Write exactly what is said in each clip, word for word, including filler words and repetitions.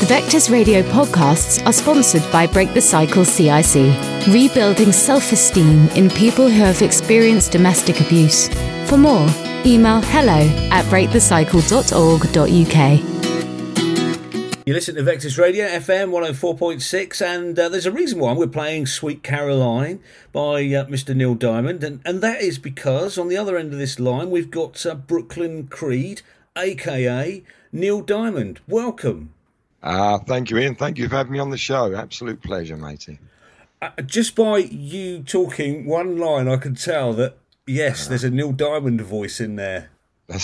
Vectors Radio podcasts are sponsored by Break the Cycle C I C, rebuilding self-esteem in people who have experienced domestic abuse. For more, email hello at break the cycle dot org dot U K. You listen to Vectors Radio, F M one oh four point six, and uh, there's a reason why we're playing Sweet Caroline by uh, Mister Neil Diamond, and, and that is because on the other end of this line we've got uh, Brooklyn Creed, a k a. Neil Diamond. Welcome. Ah, uh, thank you, Ian. Thank you for having me on the show. Absolute pleasure, matey. Uh, just by you talking one line, I can tell that, yes, there's a Neil Diamond voice in there. That's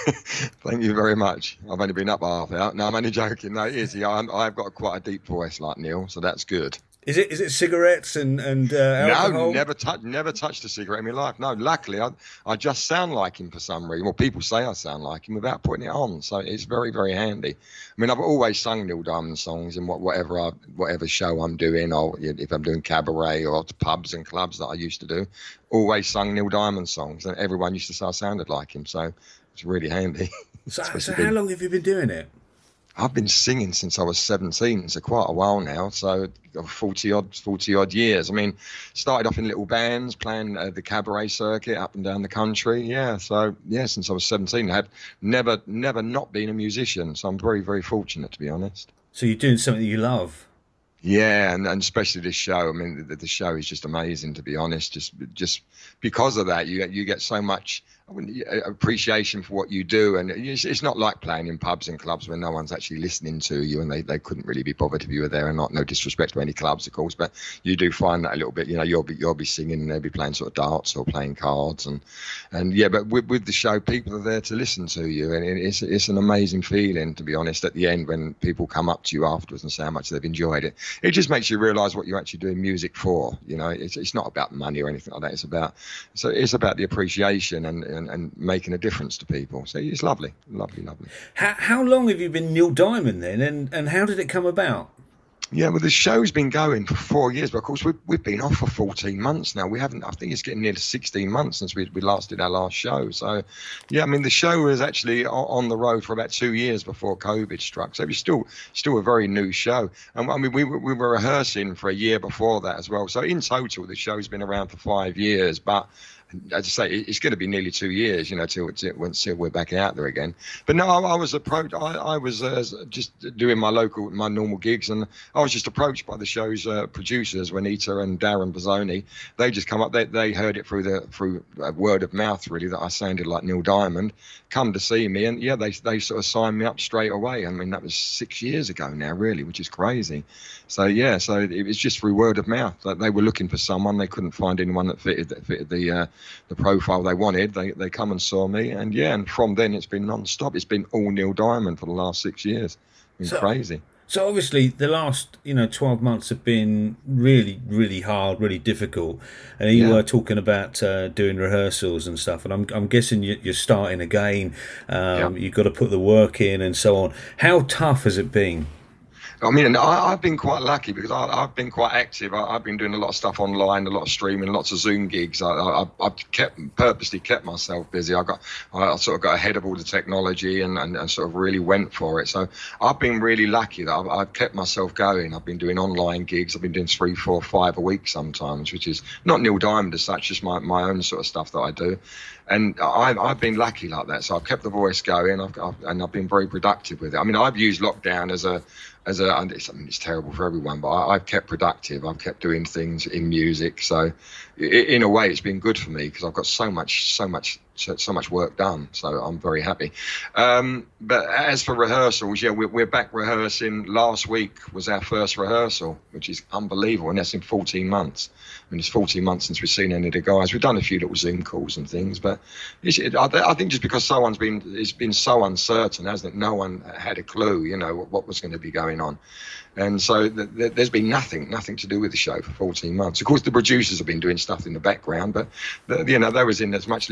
Thank you very much. I've only been up half hour. No, I'm only joking. No, it is. Yeah, I'm, I've got quite a deep voice like Neil, so that's good. Is it? Is it cigarettes and and uh, alcohol? No, never touched, never touched a cigarette in my life. No, luckily, I I just sound like him for some reason. Well, people say I sound like him without putting it on, so it's very, very handy. I mean, I've always sung Neil Diamond songs in what, whatever I, whatever show I'm doing, or if I'm doing cabaret or pubs and clubs that I used to do, always sung Neil Diamond songs, and everyone used to say I sounded like him. So it's really handy. So, so how long have you been doing it? I've been singing since I was seventeen, so quite a while now. So forty odd, forty odd years. I mean, started off in little bands, playing uh, the cabaret circuit up and down the country. Yeah, so yeah, since I was seventeen, I have never, never not been a musician. So I'm very, very fortunate, to be honest. So you're doing something that you love. Yeah, and, and especially this show. I mean, the, the show is just amazing, to be honest. Just just because of that, you get you get so much appreciation for what you do, and it's, it's not like playing in pubs and clubs where no one's actually listening to you, and they, they couldn't really be bothered if you were there or not. No disrespect to any clubs, of course, but you do find that a little bit. You know, you'll be you'll be singing, and they'll be playing sort of darts or playing cards, and and yeah. But with, with the show, people are there to listen to you, and it's it's an amazing feeling, to be honest. At the end, when people come up to you afterwards and say how much they've enjoyed it, it just makes you realise what you're actually doing music for. You know, it's it's not about money or anything like that. It's about so it's about the appreciation and, and, and making a difference to people. So it's lovely, lovely, lovely. How how long have you been Neil Diamond then, and and how did it come about? Yeah, well, the show's been going for four years, but of course we've we've been off for fourteen months now. We haven't. I think it's getting near to sixteen months since we we last did our last show. So, yeah, I mean the show was actually on the road for about two years before COVID struck. So it was still still a very new show. And I mean we we were rehearsing for a year before that as well. So in total, the show's been around for five years, but. As I say, it's going to be nearly two years, you know, till, till, till we're back out there again. But no, I, I was approached. I, I was uh, just doing my local, my normal gigs, and I was just approached by the show's uh, producers, Juanita and Darren Bozzoni. They just come up. They they heard it through the through uh, word of mouth, really, that I sounded like Neil Diamond. Come to see me, and yeah, they they sort of signed me up straight away. I mean, that was six years ago now, really, which is crazy. So yeah, so it was just through word of mouth that they were looking for someone. They couldn't find anyone that fitted that fitted the. Uh, the profile they wanted. They they come and saw me, and yeah, and from then it's been non-stop. It's been all Neil Diamond for the last six years. It's been so, crazy. So obviously the last, you know, twelve months have been really, really hard, really difficult. And you yeah. were talking about uh, doing rehearsals and stuff, and I'm I'm guessing you're starting again. Um, yeah. You've got to put the work in and so on. How tough has it been? I mean, I, I've been quite lucky because I, I've been quite active. I, I've been doing a lot of stuff online, a lot of streaming, lots of Zoom gigs. I, I, I've kept purposely kept myself busy. I got, I sort of got ahead of all the technology and, and, and sort of really went for it. So I've been really lucky that I've, I've kept myself going. I've been doing online gigs. I've been doing three, four, five a week sometimes, which is not Neil Diamond as such, just my, my own sort of stuff that I do. And I've, I've been lucky like that. So I've kept the voice going, I've, I've, and I've been very productive with it. I mean, I've used lockdown as a As a, and it's, I mean, it's terrible for everyone, but I, I've kept productive. I've kept doing things in music, so it, in a way, it's been good for me because I've got so much, so much, so, so much work done. So I'm very happy. Um, but as for rehearsals, yeah, we're, we're back rehearsing. Last week was our first rehearsal, which is unbelievable, and that's in fourteen months. I mean, it's fourteen months since we've seen any of the guys. We've done a few little Zoom calls and things, but it's, it, I, I think just because someone's been, it's been so uncertain, hasn't it? No one had a clue, you know, what, what was going to be going on. And so th- th- there's been nothing, nothing to do with the show for fourteen months. Of course, the producers have been doing stuff in the background, but the, you know, they was in as much limbo as they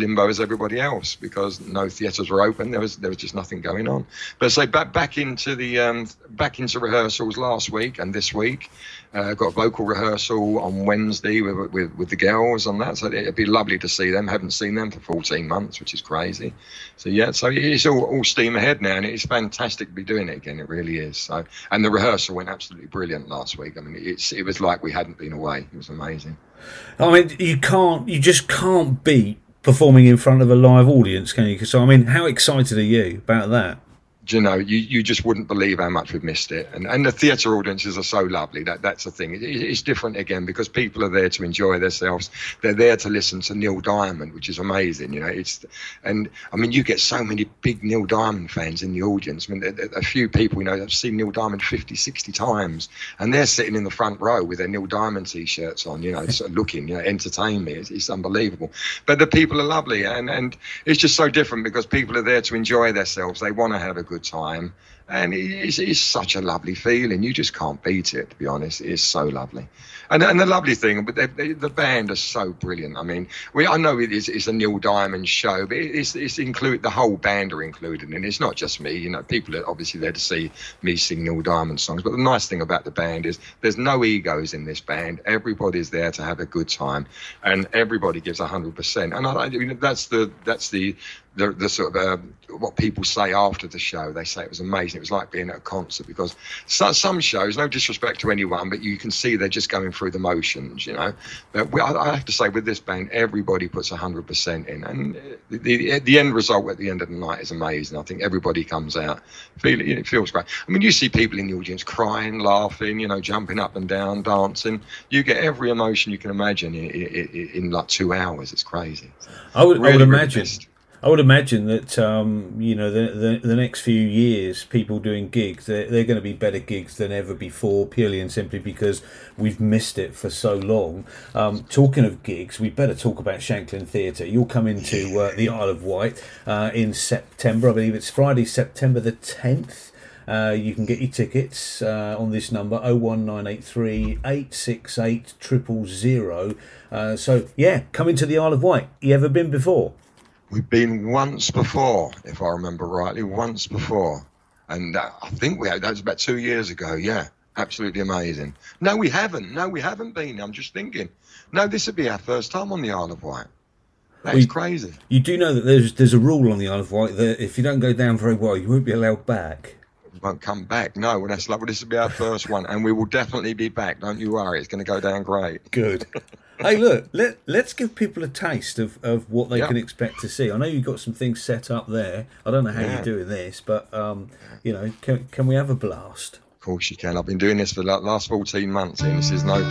everybody else because no theatres were open. There was there was just nothing going on. But so back back into the um, back into rehearsals last week and this week. Uh, got a vocal rehearsal on Wednesday with, with with the girls on that, so it'd be lovely to see them. Haven't seen them for fourteen months, which is crazy. So yeah, so it's all, all steam ahead now, and it's fantastic to be doing it again. It really is. So, and the rehearsal went absolutely brilliant last week. I mean, it's it was like we hadn't been away. It was amazing. I mean, you can't, you just can't beat performing in front of a live audience, can you? So I mean, how excited are you about that? You know, you, you just wouldn't believe how much we've missed it. And and the theatre audiences are so lovely. That That's the thing. It, it's different again because people are there to enjoy themselves. They're there to listen to Neil Diamond, which is amazing. You know, it's and I mean, you get so many big Neil Diamond fans in the audience. I mean, a, a few people, you know, have seen Neil Diamond fifty, sixty times, and they're sitting in the front row with their Neil Diamond T-shirts on, you know, sort of looking, you know, entertain me. It's, it's unbelievable. But the people are lovely, and, and it's just so different because people are there to enjoy themselves. They want to have a good time, and it's, it's such a lovely feeling. You just can't beat it, to be honest. It is so lovely. And, and the lovely thing, but they, they, the band are so brilliant. I mean, we I know it is, it's a Neil Diamond show, but it's it's include the whole band are included, and it's not just me. You know, people are obviously there to see me sing Neil Diamond songs. But the nice thing about the band is there's no egos in this band. Everybody's there to have a good time, and everybody gives a hundred percent. And I, I mean, that's the that's the the, the sort of uh, what people say after the show. They say it was amazing. It was like being at a concert because so, some shows, no disrespect to anyone, but you can see they're just going through the motions, you know. But we, I, I have to say, with this band, everybody puts one hundred percent in, and the, the the end result at the end of the night is amazing. I think everybody comes out feeling it feels great. I mean, you see people in the audience crying, laughing, you know, jumping up and down, dancing. You get every emotion you can imagine in, in, in like two hours. It's crazy. I would, really, I would really imagine. missed. I would imagine that um, you know the, the the next few years, people doing gigs, they're, they're going to be better gigs than ever before, purely and simply because we've missed it for so long. Um, talking of gigs, we better talk about Shanklin Theatre. You'll come into uh, the Isle of Wight uh, in September. I believe it's Friday, September the tenth. Uh, you can get your tickets uh, on this number oh one nine eight three, eight six eight, zero zero zero. Uh, so yeah, come into the Isle of Wight. You ever been before? We've been once before, if I remember rightly, once before. And uh, I think we had, that was about two years ago, yeah. Absolutely amazing. No, we haven't. No, we haven't been. I'm just thinking. No, this would be our first time on the Isle of Wight. That's well, crazy. You do know that there's there's a rule on the Isle of Wight that if you don't go down very well, you won't be allowed back. We won't come back. No, well, that's lovely. This will be our first one. And we will definitely be back. Don't you worry. It's going to go down great. Good. Hey, look, let, let's give people a taste of, of what they yep. can expect to see. I know you've got some things set up there. I don't know how yeah. you're doing this, but, um, you know, can, can we have a blast? Of course you can. I've been doing this for the last fourteen months, and this is no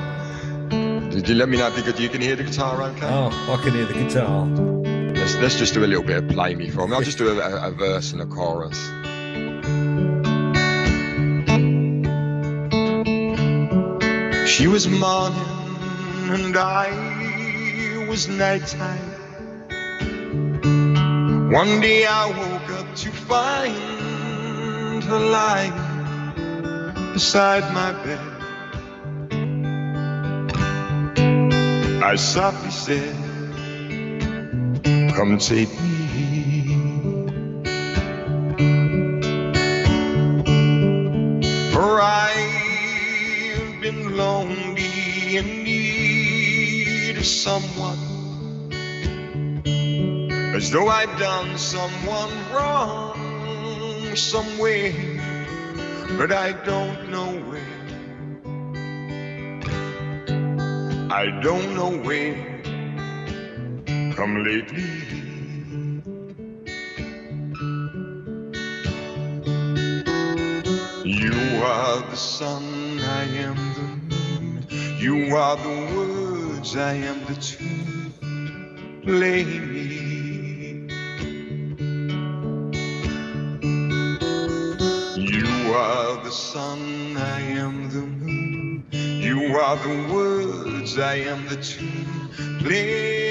problem. Did you let me know if you, could, you can hear the guitar okay? Oh, I can hear the guitar. Let's, let's just do a little bit of Play Me For Me. I'll just do a, a, a verse and a chorus. She was morning and I was nighttime. One day I woke up to find her lying beside my bed. I softly said, come take me. For I've been lonely and need of someone, as though I'd done someone wrong somewhere, but I don't know where. I don't know where. Come lately, you are the sun, I am the moon. You are the words, I am the tune. Play me. You are the sun, I am the moon. You are the words, I am the tune. Play.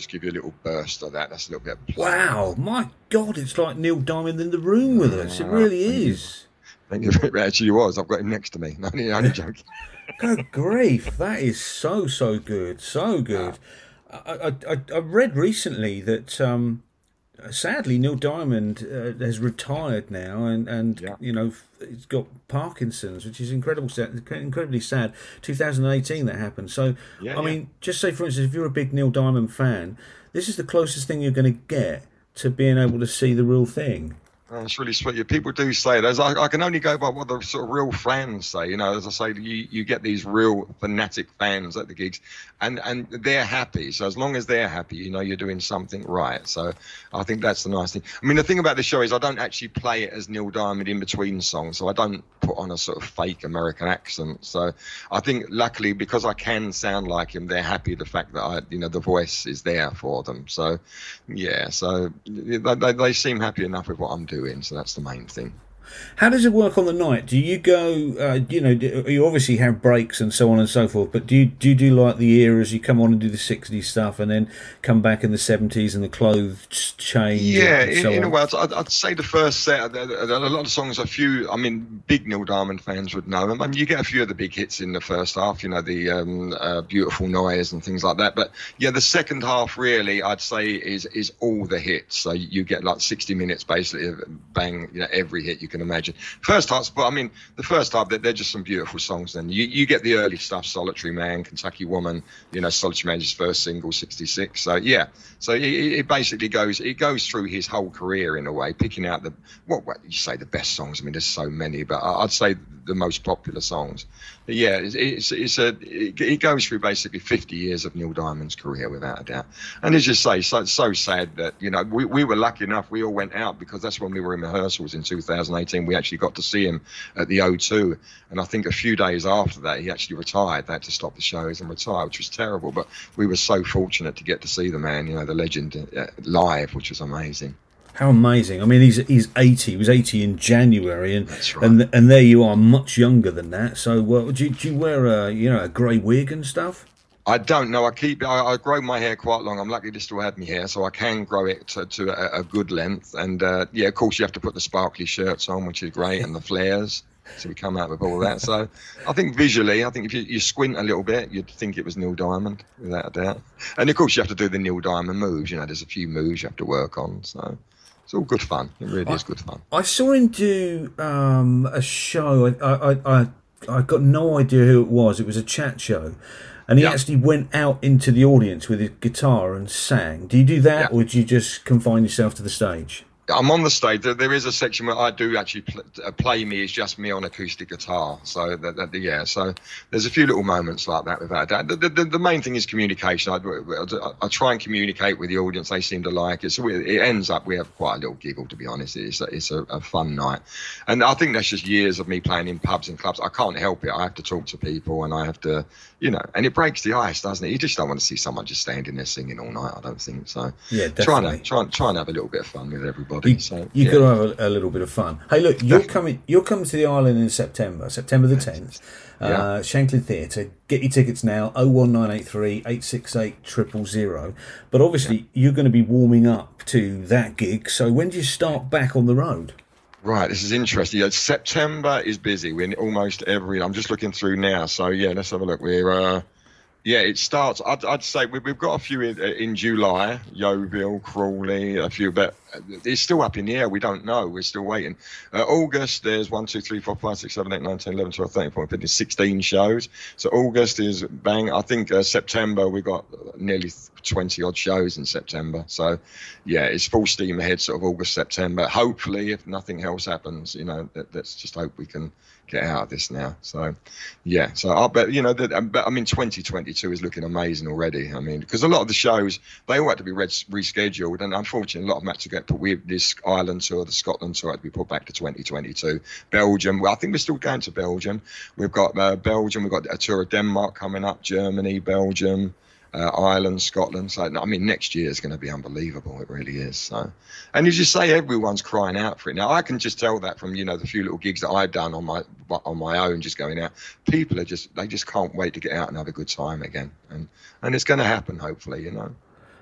just give you a little burst of that. That's a little bit of play. Wow, my God, it's like Neil Diamond in the room with us. It really is. Thank you. It actually was. I've got him next to me. No, I'm only joking. Good grief, that is so, so good. So good. I, I, I read recently that... Um, Sadly, Neil Diamond uh, has retired now, and, and yeah. you know, he's got Parkinson's, which is incredible, incredibly sad. twenty eighteen that happened. So, yeah, I yeah. mean, just say, for instance, if you're a big Neil Diamond fan, this is the closest thing you're going to get to being able to see the real thing. Oh, that's really sweet. Yeah, people do say that. I, I can only go by what the sort of real fans say. You know, as I say, you, you get these real fanatic fans at the gigs, and, and they're happy. So as long as they're happy, you know, you're doing something right. So I think that's the nice thing. I mean, the thing about the show is I don't actually play it as Neil Diamond in between songs. So I don't put on a sort of fake American accent. So I think luckily, because I can sound like him, they're happy the fact that I, you know, the voice is there for them. So yeah, so they, they, they seem happy enough with what I'm doing. So that's the main thing. How does it work on the night? Do you go, uh, you know, do, you obviously have breaks and so on and so forth, but do you, do you do like the eras, you come on and do the sixties stuff and then come back in the seventies and the clothes change? Yeah, and so in, in on? a way, I'd, I'd say the first set, a lot of songs, a few, I mean, big Neil Diamond fans would know them. I mean, you get a few of the big hits in the first half, you know, the um, uh, Beautiful Noise and things like that. But yeah, the second half really, I'd say, is is all the hits. So you get like sixty minutes basically of bang, you know, every hit you can imagine. First half, but I mean, the first half, they're, they're just some beautiful songs. Then you, you get the early stuff, Solitary Man, Kentucky Woman, you know, Solitary Man's first single, sixty-six. So yeah, so it, it basically goes, it goes through his whole career in a way, picking out the, what, what you say, the best songs. I mean, there's so many, but I'd say the most popular songs. But yeah, it's, it's, it's a, it, it goes through basically fifty years of Neil Diamond's career without a doubt. And as you say, so so sad that, you know, we, we were lucky enough, we all went out because that's when we were in rehearsals in two thousand eighteen. We actually got to see him at the O two. And I think a few days after that, he actually retired. They had to stop the shows and retire, which was terrible. But we were so fortunate to get to see the man, you know, the legend uh, live, which was amazing. How amazing! I mean, he's he's eighty. He was eighty in January, and That's right. and and there you are, much younger than that. So, well, do you, do you wear a you know a grey wig and stuff? I don't know. I keep. I, I grow my hair quite long. I'm lucky to still have my hair, so I can grow it to, to a, a good length. And uh, yeah, of course, you have to put the sparkly shirts on, which is great, and the flares. So we come out with all that. So I think visually, I think if you, you squint a little bit, you'd think it was Neil Diamond, without a doubt. And of course, you have to do the Neil Diamond moves. You know, there's a few moves you have to work on. So. It's all good fun. It really I, is good fun. I saw him do um, a show. I, I I I got no idea who it was. It was a chat show, and he Yeah. actually went out into the audience with his guitar and sang. Do you do that, Yeah. or do you just confine yourself to the stage? I'm on the stage. There, there is a section where I do actually pl- uh, play me. It's just me on acoustic guitar. So that, that, yeah. So there's a few little moments like that without a doubt. The, the, the main thing is communication. I, I, I try and communicate with the audience. They seem to like it. So we, it ends up we have quite a little giggle. To be honest, it's a, it's a, a fun night. And I think that's just years of me playing in pubs and clubs. I can't help it. I have to talk to people, and I have to, you know, and it breaks the ice, doesn't it? You just don't want to see someone just standing there singing all night. I don't think so. Yeah, definitely. Trying to try, try and have a little bit of fun with everybody. You, so you yeah. got to have a, a little bit of fun. Hey, look, you're coming. You're coming to the island in September, September the tenth. Uh, Yeah. Shanklin Theatre. Get your tickets now. Oh one nine eight three eight six eight triple zero. But obviously, you're going to be warming up to that gig. So when do you start back on the road? Right, this is interesting. Yeah, September is busy. We're in almost every. I'm just looking through now. So yeah, let's have a look. We're. Uh, Yeah, it starts. I'd, I'd say we, we've got a few in, in July, Yeovil, Crawley, a few, but it's still up in the air. We don't know. We're still waiting. Uh, August, there's one, two, three, four, five, six, seven, eight, nine, ten, eleven, twelve, thirteen, fourteen, fifteen, sixteen shows. So August is bang. I think uh, September we've got nearly twenty odd shows in September. So yeah, it's full steam ahead. Sort of August, September. Hopefully, if nothing else happens, you know, that, let's just hope we can get out of this now. So yeah, so I bet, you know, that, I mean, twenty twenty-two is looking amazing already. I mean, because a lot of the shows, they all had to be re- rescheduled, and unfortunately a lot of them had to get put with this Ireland tour, the Scotland tour had to be put back to twenty twenty-two. Belgium, well, I think we're still going to Belgium. We've got uh, Belgium, we've got a tour of Denmark coming up, Germany, Belgium, Uh, Ireland, Scotland. So I mean, next year is going to be unbelievable. It really is. So, and as you say, everyone's crying out for it now. I can just tell that from, you know, the few little gigs that I've done on my on my own, just going out. People are just they just can't wait to get out and have a good time again, and and it's going to happen. Hopefully, you know.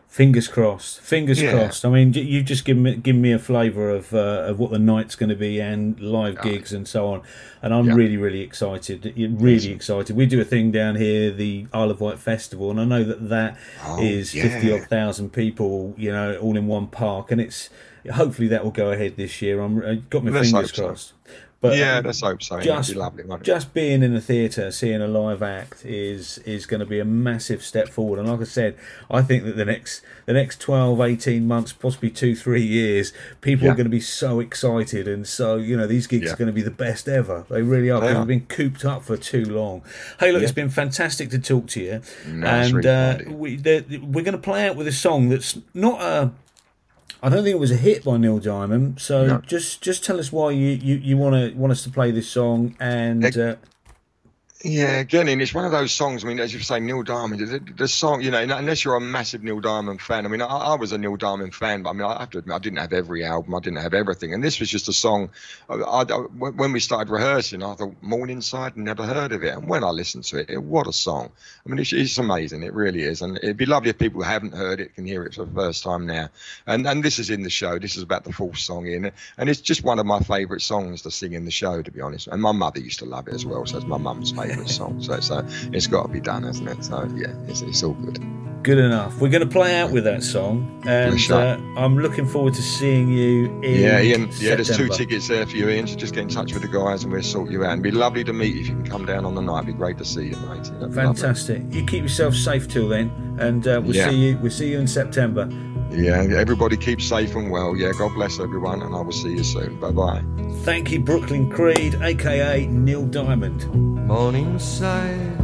Fingers crossed. Fingers Yeah. crossed. I mean, you just give me give me a flavour of uh, of what the night's going to be and live Yeah. gigs and so on. And I'm Yeah. really, really excited. Really excited. We do a thing down here, the Isle of Wight Festival, and I know that that Oh, is yeah. fifty odd thousand people, you know, all in one park, and it's hopefully that will go ahead this year. I'm I've got my Let's fingers hope so. crossed. But yeah, um, let's hope so. just- It'd be lovely, won't it? just being in a theatre, seeing a live act is is going to be a massive step forward. And like I said, I think that the next the next twelve, eighteen months, possibly two, three years, people Yeah. are going to be so excited, and so you know these gigs Yeah. are going to be the best ever. They really are. They Because are. we've been cooped up for too long. Hey, look, Yeah. it's been fantastic to talk to you, No, it's and really uh, kind. we the, we're going to play out with a song that's not a. I don't think it was a hit by Neil Diamond. So No. just just tell us why you you, you want to want us to play this song and. Ex- Uh, Yeah, again, and it's one of those songs. I mean, as you say, Neil Diamond. The, the song, you know, unless you're a massive Neil Diamond fan. I mean, I, I was a Neil Diamond fan, but I mean, I have to admit, I didn't have every album. I didn't have everything, and this was just a song. I, I, I- when we started rehearsing, I thought Morningside, never heard of it, and when I listened to it, it what a song! I mean, it's, it's amazing. It really is, and it'd be lovely if people who haven't heard it can hear it for the first time now. And and this is in the show. This is about the fourth song in it, and it's just one of my favourite songs to sing in the show, to be honest. And my mother used to love it as well, so it's my mum's favourite song. So it's uh, it's got to be done, hasn't it? So yeah, it's it's all good. Good enough. We're going to play out with that song, and Sure. uh, I'm looking forward to seeing you in Yeah, Ian. Yeah, there's two September. tickets there for you, Ian. So just get in touch with the guys, and we'll sort you out. And it'd be lovely to meet you if you can come down on the night. It'd be great to see you, mate. That'd be lovely. Fantastic. You keep yourself safe till then, and uh, we'll Yeah. see you. We'll see you in September. Yeah, everybody keep safe and well. Yeah, God bless everyone, and I will see you soon. Bye bye. Thank you, Brooklyn Creed, aka Neil Diamond. Morningside,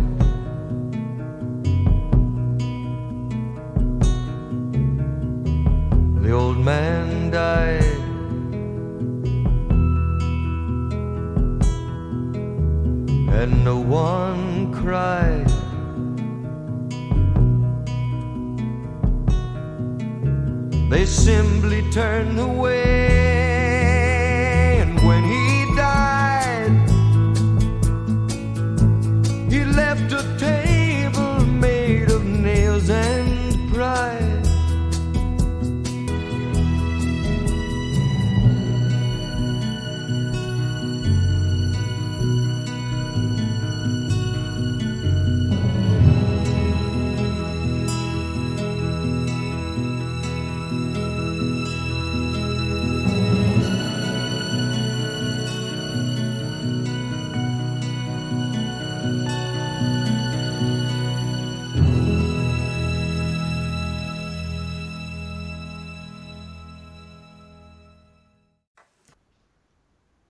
the old man died, and no one cried. They simply turned away.